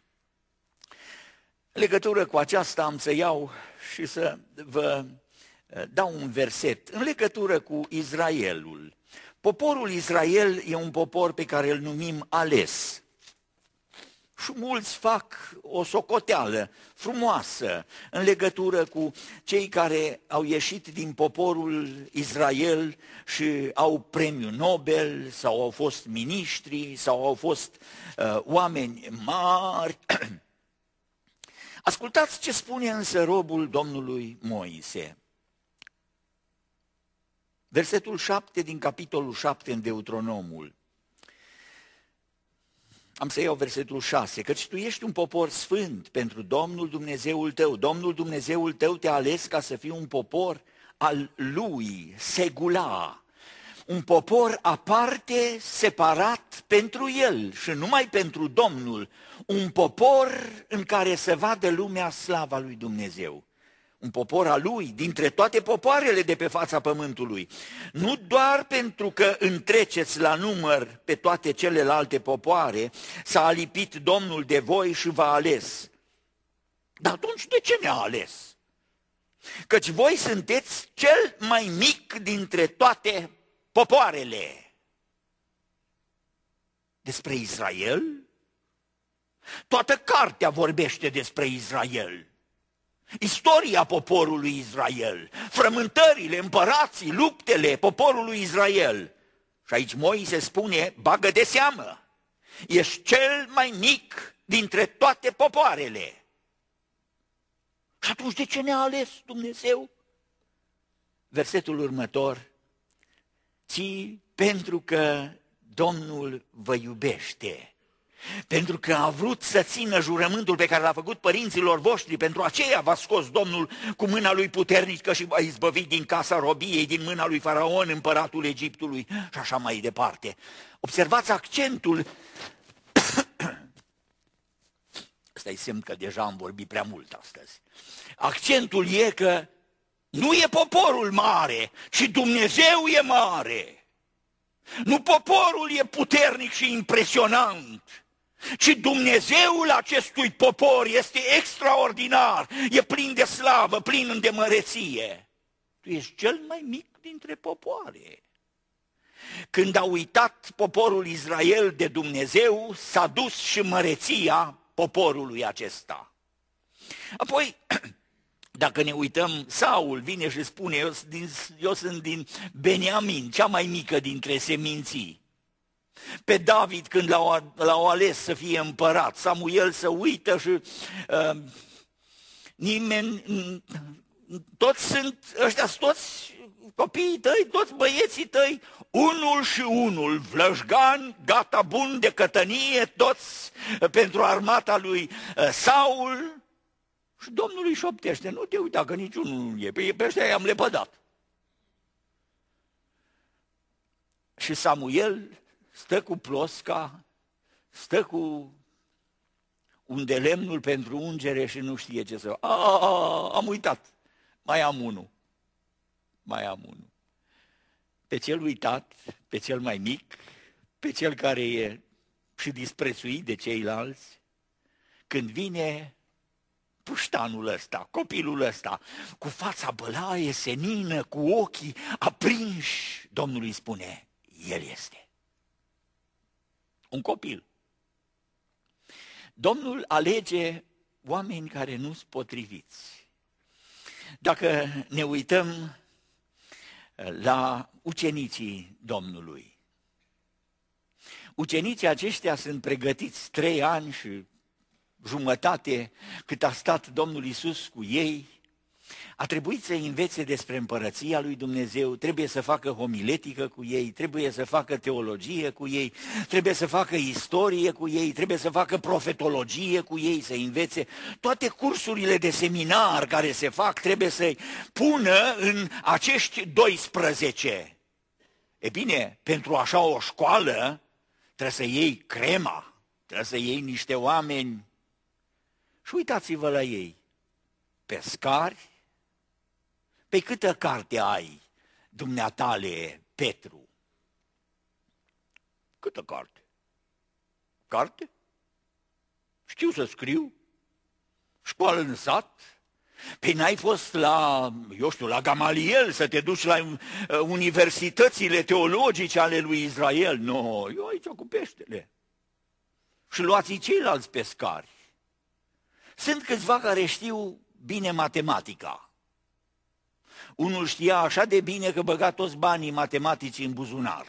În legătură cu aceasta am să iau și să vă dau un verset. În legătură cu Israelul, poporul Israel e un popor pe care îl numim ales. Și mulți fac o socoteală frumoasă în legătură cu cei care au ieșit din poporul Israel și au premiu Nobel, sau au fost miniștri, sau au fost uh, oameni mari. Ascultați ce spune însă robul Domnului Moise. Versetul șapte din capitolul șapte în Deuteronomul. Am să iau versetul șase, căci tu ești un popor sfânt pentru Domnul Dumnezeul tău. Domnul Dumnezeul tău te-a ales ca să fii un popor al lui, segula, un popor aparte, separat pentru el și numai pentru Domnul, un popor în care se vadă lumea slava lui Dumnezeu. un popor al lui, dintre toate popoarele de pe fața pământului. Nu doar pentru că întreceți la număr pe toate celelalte popoare, s-a alipit Domnul de voi și v-a ales. Dar atunci de ce ne-a ales? Căci voi sunteți cel mai mic dintre toate popoarele. Despre Israel? Toată cartea vorbește despre Israel. Istoria poporului Israel, frământările, împărații, luptele poporului Israel. Și aici Moise spune, bagă de seamă, ești cel mai mic dintre toate popoarele. Și atunci de ce ne-a ales Dumnezeu? Versetul următor, ci pentru că Domnul vă iubește. Pentru că a vrut să țină jurământul pe care l-a făcut părinților voștri, pentru aceea v-a scos Domnul cu mâna lui puternică și v-a izbăvit din casa robiei, din mâna lui Faraon, împăratul Egiptului și așa mai departe. Observați accentul. Ăsta e semn că deja am vorbit prea mult astăzi. Accentul e că nu e poporul mare, ci Dumnezeu e mare. Nu poporul e puternic și impresionant, ci Dumnezeul acestui popor este extraordinar, e plin de slavă, plin de măreție. Tu ești cel mai mic dintre popoare. Când a uitat poporul Israel de Dumnezeu, s-a dus și măreția poporului acesta. Apoi, dacă ne uităm, Saul vine și spune, eu, din, eu sunt din Beniamin, cea mai mică dintre seminții. Pe David, când l-au, l-au ales să fie împărat, Samuel se uită și uh, nimeni, toți sunt, ăștia sunt toți copiii tăi, toți băieții tăi, unul și unul, vlășgani, gata bun de cătănie, toți pentru armata lui uh, Saul. Și Domnul îi șoptește, nu te uita că niciunul nu e, pe, pe ăștia i-am lepădat. Și Samuel stă cu plosca, stă cu un de lemnul pentru ungere și nu știe ce să... A, a, a, am uitat, mai am unul, mai am unul. Pe cel uitat, pe cel mai mic, pe cel care e și disprețuit de ceilalți, când vine puștanul ăsta, copilul ăsta, cu fața bălaie, senină, cu ochii aprinși, Domnul îi spune, el este. Un copil. Domnul alege oameni care nu sunt potriviți. Dacă ne uităm la ucenicii Domnului, ucenicii aceștia sunt pregătiți trei ani și jumătate cât a stat Domnul Iisus cu ei, a trebuit să învețe despre împărăția lui Dumnezeu, trebuie să facă homiletică cu ei, trebuie să facă teologie cu ei, trebuie să facă istorie cu ei, trebuie să facă profetologie cu ei, să învețe toate cursurile de seminar care se fac, trebuie să-i pună în acești doisprezece. E bine, pentru așa o școală trebuie să iei crema, trebuie să iei niște oameni. Și uitați-vă la ei, pescari. Pe câtă carte ai, dumneatale, Petru? Câtă carte? Carte? Știu să scriu? Școală în sat? Păi n-ai fost la, eu știu, la Gamaliel să te duci la universitățile teologice ale lui Israel? Nu, no, eu aici cu peștele. Și luați ceilalți pescari. Sunt câțiva care știu bine matematica. Unul știa așa de bine că băga toți banii matematici în buzunar.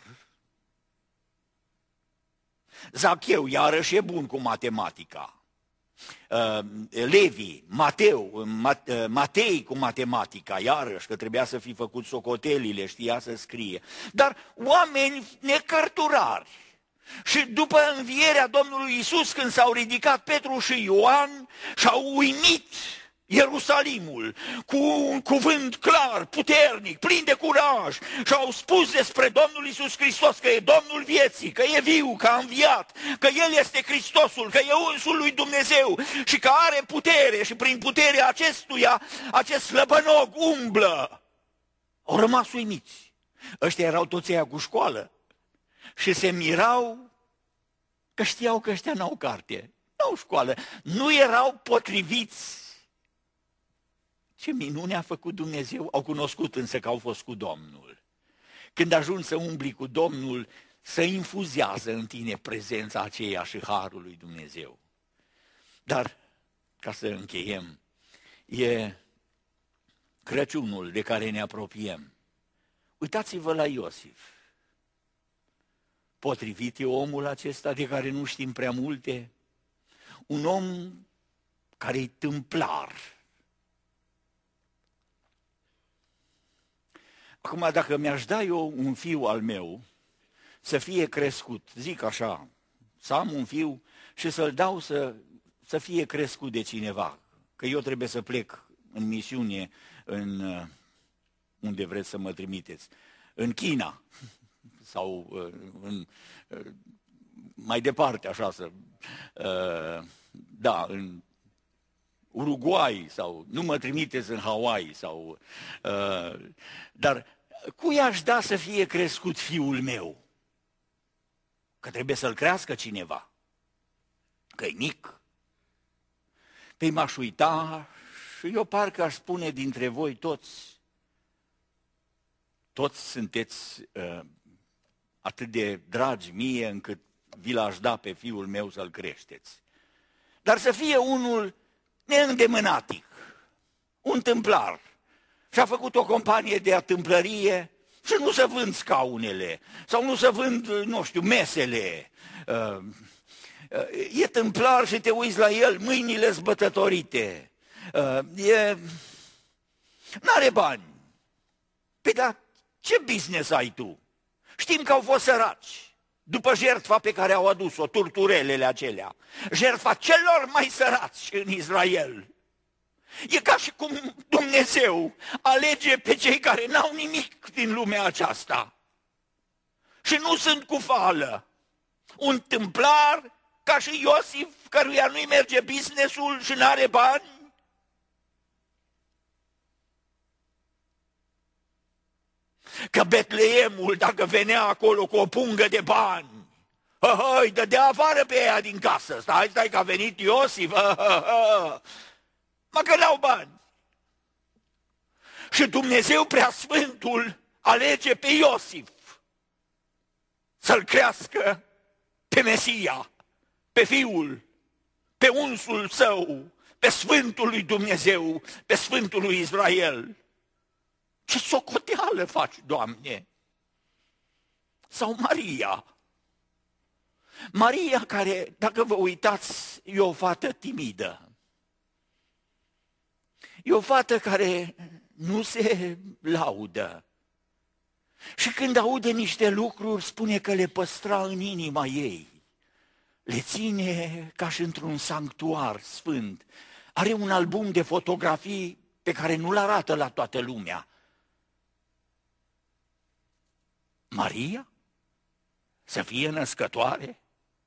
Zacheu, iarăși, e bun cu matematica. Levi, Mateu, Matei cu matematica, iarăși, că trebuia să fi făcut socotelile, știa să scrie. Dar oameni necărturari. Și după învierea Domnului Iisus, când s-au ridicat Petru și Ioan și au uimit Ierusalimul cu un cuvânt clar, puternic, plin de curaj și au spus despre Domnul Iisus Hristos că e Domnul vieții, că e viu, că a înviat, că El este Hristosul, că e unsul lui Dumnezeu și că are putere și prin puterea acestuia acest slăbănog umblă. Au rămas uimiți. Ăștia erau toți aia cu școală și se mirau că știau că ăștia n-au carte, n-au școală, nu erau potriviți. Ce minune a făcut Dumnezeu, au cunoscut însă că au fost cu Domnul. Când ajungi să umbli cu Domnul, să infuzează în tine prezența aceea și harul lui Dumnezeu. Dar, ca să încheiem, e Crăciunul de care ne apropiem. Uitați-vă la Iosif. Potrivit e omul acesta de care nu știm prea multe? Un om care e tâmplar. Acum, dacă mi-aș da eu un fiu al meu să fie crescut, zic așa, să am un fiu și să-l dau să, să fie crescut de cineva, că eu trebuie să plec în misiune în unde vreți să mă trimiteți, în China sau în, mai departe, așa să, da, în Uruguay sau nu mă trimiteți în Hawaii sau, dar cui aș da să fie crescut fiul meu? Că trebuie să-l crească cineva, că e mic. Păi m-aș uita și eu parcă aș spune dintre voi toți, toți sunteți uh, atât de dragi mie încât vi l-aș da pe fiul meu să-l creșteți. Dar să fie unul neîndemânatic, un tâmplar, și-a făcut o companie de atâmplărie și nu să vând scaunele sau nu să vând, nu știu, mesele. Uh, uh, e tâmplar și te uiți la el, mâinile zbătătorite. Uh, e... N-are bani. Păi dar ce business ai tu? Știm că au fost săraci după jertfa pe care au adus-o, turturelele acelea. Jertfa celor mai săraci în Israel. E ca și cum Dumnezeu alege pe cei care n-au nimic din lumea aceasta și nu sunt cu fală. Un tâmplar ca și Iosif, căruia nu-i merge businessul și n-are bani. Că Betleemul, dacă venea acolo cu o pungă de bani, hă, dădea afară pe ea din casă. Stai, stai că a venit Iosif, hă, hă, hă. Mă că n-au bani. Și Dumnezeu Preasfântul alege pe Iosif să-l crească pe Mesia, pe Fiul, pe unsul său, pe Sfântul lui Dumnezeu, pe Sfântul lui Israel. Ce socoteală faci, Doamne! Sau Maria. Maria care, dacă vă uitați, e o fată timidă. E o fată care nu se laudă. Și când aude niște lucruri, spune că le păstra în inima ei. Le ține ca și într-un sanctuar sfânt. Are un album de fotografii pe care nu-l arată la toată lumea. Maria? Să fie născătoare?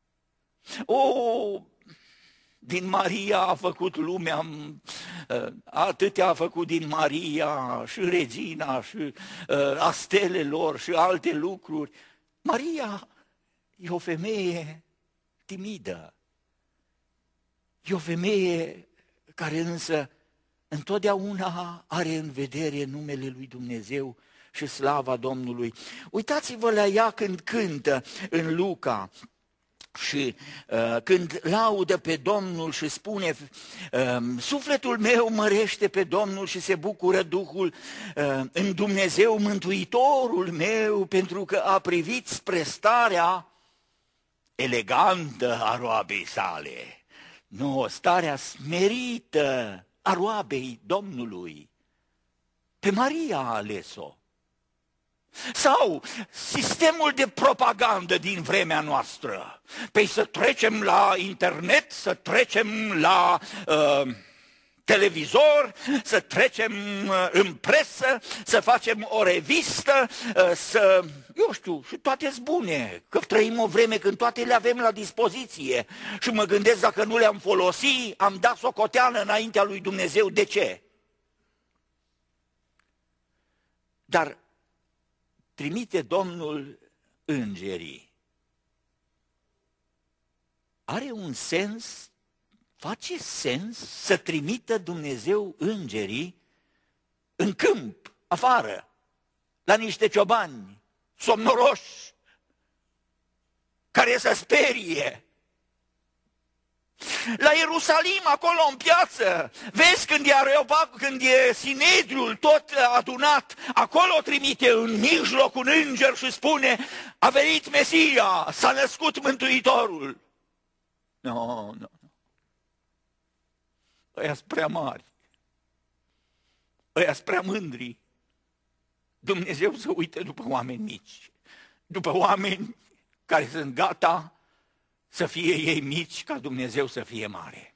O, din Maria a făcut lumea, atâtea a făcut din Maria și regina și a stelelor și alte lucruri. Maria e o femeie timidă. E o femeie care însă întotdeauna are în vedere numele lui Dumnezeu și slava Domnului. Uitați-vă la ea când cântă în Luca și uh, când laudă pe Domnul și spune uh, sufletul meu mărește pe Domnul și se bucură Duhul uh, în Dumnezeu Mântuitorul meu, pentru că a privit spre starea elegantă a roabei sale. Nu, starea smerită a roabei Domnului. Pe Maria a ales-o. Sau sistemul de propagandă din vremea noastră. Păi să trecem la internet, să trecem la uh, televizor, să trecem în presă, să facem o revistă, să, eu știu, și toate-s bune, că trăim o vreme când toate le avem la dispoziție și mă gândesc dacă nu le-am folosit, am dat socoteală înaintea lui Dumnezeu, de ce? Dar trimite Domnul îngerii. Are un sens, face sens să trimită Dumnezeu îngerii în câmp, afară, la niște ciobani somnoroși, care să sperie. La Ierusalim, acolo în piață, vezi când e Areopag, când e Sinedriul tot adunat, acolo trimite în mijloc un înger și spune, a venit Mesia, s-a născut Mântuitorul. Nu, no, nu, no. Ăia-s prea mari, ăia-s prea mândri. Dumnezeu să uite după oameni mici, după oameni care sunt gata să fie ei mici ca Dumnezeu să fie mare.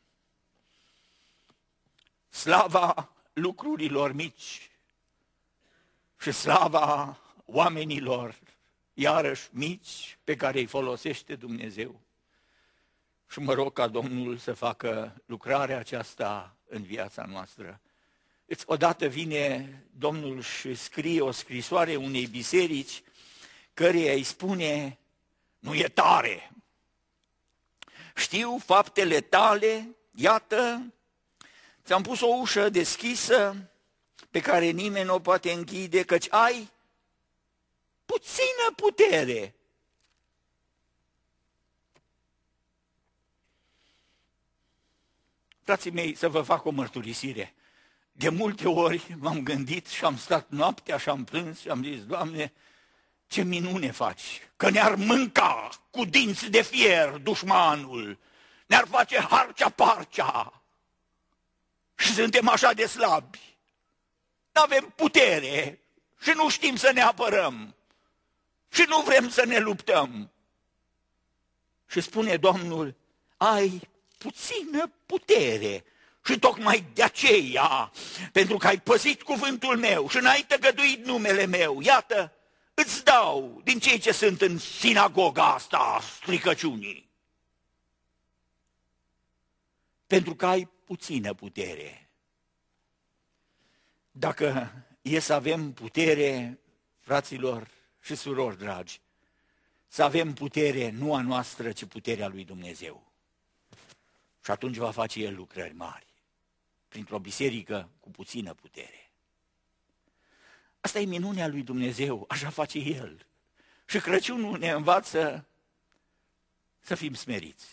Slava lucrurilor mici și slava oamenilor iarăși mici pe care îi folosește Dumnezeu. Și mă rog ca Domnul să facă lucrarea aceasta în viața noastră. Odată vine Domnul și scrie o scrisoare unei biserici căreia îi spune, nu e tare, știu faptele tale, iată, ți-am pus o ușă deschisă pe care nimeni nu o poate închide, căci ai puțină putere. Frații mei, să vă fac o mărturisire. De multe ori m-am gândit și am stat noaptea și am plâns și am zis, Doamne, ce minune faci, că ne-ar mânca cu dinți de fier dușmanul, ne-ar face harcea-parcea și suntem așa de slabi. N-avem putere și nu știm să ne apărăm și nu vrem să ne luptăm. Și spune Domnul, ai puțină putere și tocmai de aceea, pentru că ai păzit cuvântul meu și n-ai tăgăduit numele meu, iată, îți dau din cei ce sunt în sinagoga asta a stricăciunii. Pentru că ai puțină putere. Dacă e să avem putere, fraților și surori dragi, să avem putere nu a noastră, ci puterea lui Dumnezeu. Și atunci va face El lucrări mari, printr-o biserică cu puțină putere. Asta e minunea lui Dumnezeu, așa face El. Și Crăciunul ne învață să fim smeriți,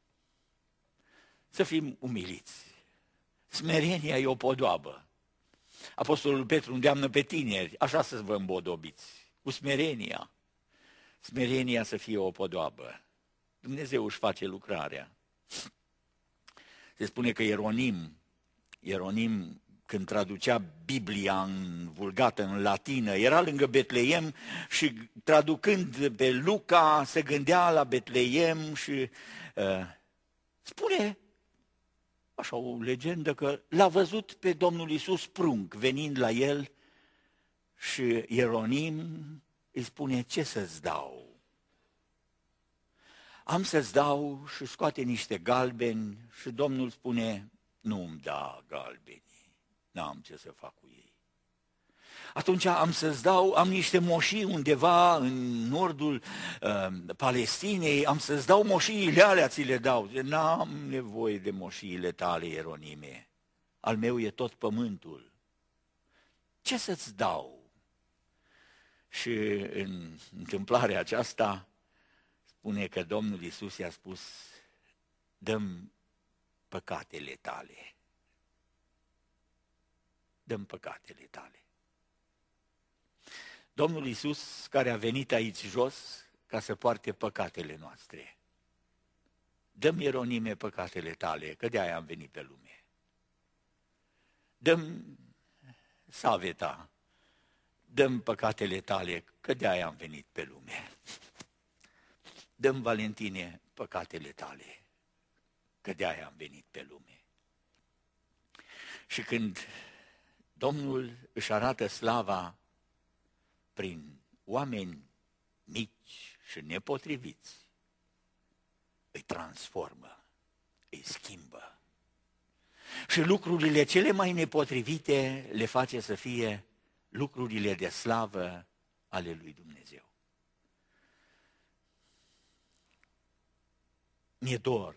să fim umiliți. Smerenia e o podoabă. Apostolul Petru îndeamnă pe tineri, așa să vă îmbodobiți, cu smerenia. Smerenia să fie o podoabă. Dumnezeu își face lucrarea. Se spune că Ieronim, Ieronim, când traducea Biblia în vulgată, în latină, era lângă Betleem și traducând pe Luca se gândea la Betleem și uh, spune, așa o legendă, că l-a văzut pe Domnul Iisus prunc venind la el și Ieronim îi spune, ce să-ți dau? Am să-ți dau și scoate niște galbeni și Domnul spune, nu îmi da galbeni, n-am ce să fac cu ei. Atunci am să-ți dau, am niște moșii undeva în nordul uh, Palestinei, am să-ți dau moșiile alea, ți le dau. N-am nevoie de moșiile tale, Ieronime, al meu e tot pământul. Ce să-ți dau? Și în întâmplarea aceasta, spune că Domnul Iisus i-a spus, dă-mi păcatele tale. Dă-mi păcatele tale. Domnul Iisus, care a venit aici jos ca să poarte păcatele noastre. Dă-mi, Ieronime, păcatele tale, că de-aia am venit pe lume. Dă-mi, Saveta, dă-mi păcatele tale, că de-aia am venit pe lume. Dă-mi, Valentine, păcatele tale, că de-aia am venit pe lume. Și când Domnul își arată slava prin oameni mici și nepotriviți, îi transformă, îi schimbă. Și lucrurile cele mai nepotrivite le face să fie lucrurile de slavă ale lui Dumnezeu. Mi-e dor,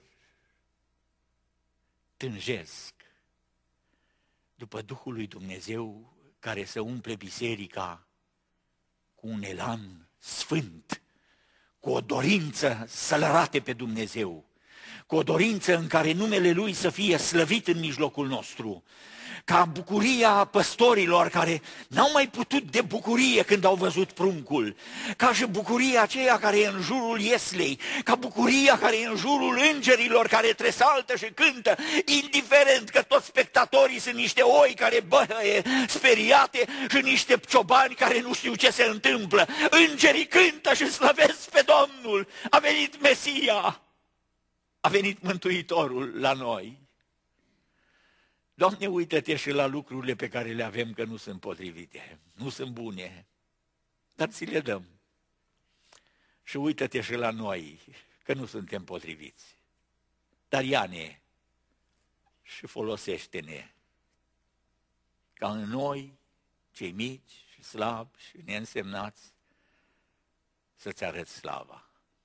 tânjesc după Duhul lui Dumnezeu care să umple biserica cu un elan sfânt, cu o dorință să-L arate pe Dumnezeu, cu o dorință în care numele Lui să fie slăvit în mijlocul nostru, ca bucuria păstorilor care n-au mai putut de bucurie când au văzut pruncul, ca și bucuria aceea care e în jurul ieslei, ca bucuria care e în jurul îngerilor care tresaltă și cântă, indiferent că toți spectatorii sunt niște oi care băie speriate și niște ciobani care nu știu ce se întâmplă. Îngerii cântă și slăvesc pe Domnul, a venit Mesia, a venit Mântuitorul la noi. Doamne, uită-te și la lucrurile pe care le avem că nu sunt potrivite, nu sunt bune, dar ți le dăm. Și uită-te și la noi, că nu suntem potriviți. Dar ia-ne și folosește-ne, ca în noi, cei mici și slabi și neînsemnați, să-ți arăți slava.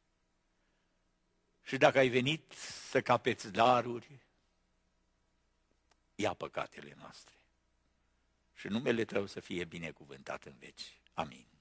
Și dacă ai venit să capeți daruri, ia păcatele noastre și numele Tău să fie binecuvântat în veci. Amin.